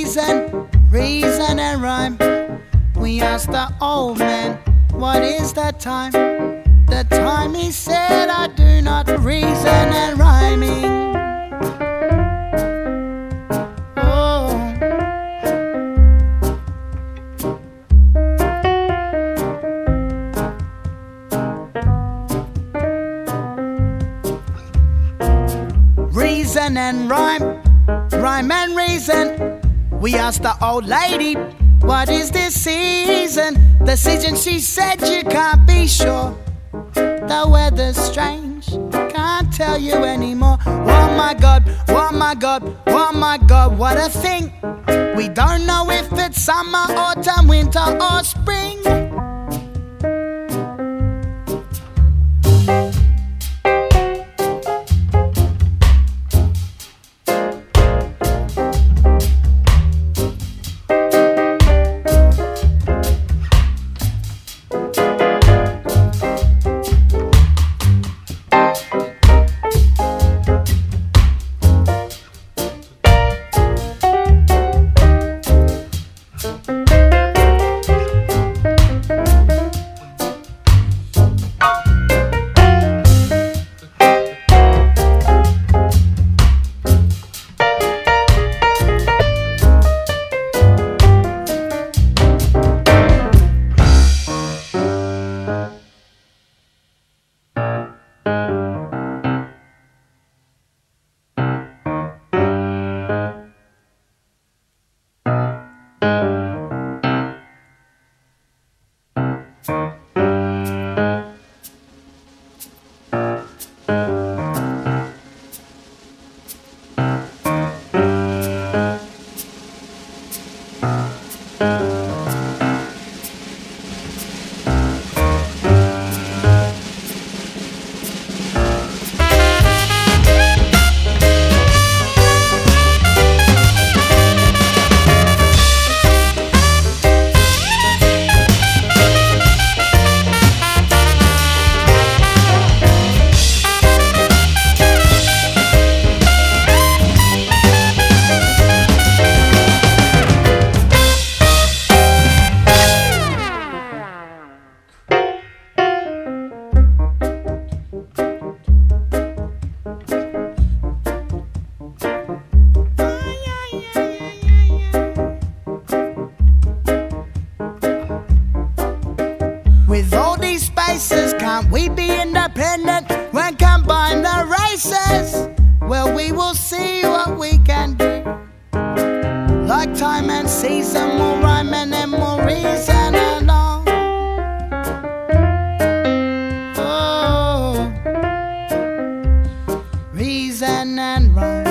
reason and rhyme. We asked the old man, what is the time? The time he said, I do not reason and rhyming. Reason and rhyme and reason. We asked the old lady, what is this season? The season, she said, you can't be sure. The weather's strange, can't tell you anymore. Oh my God, oh my God, oh my God, what a thing. We don't know if it's summer, autumn, winter or spring. With all these spaces, can't we be independent when combine the races? Well, we will see what we can do. Like time and season, more rhyme and then more reason along. Oh, reason and rhyme.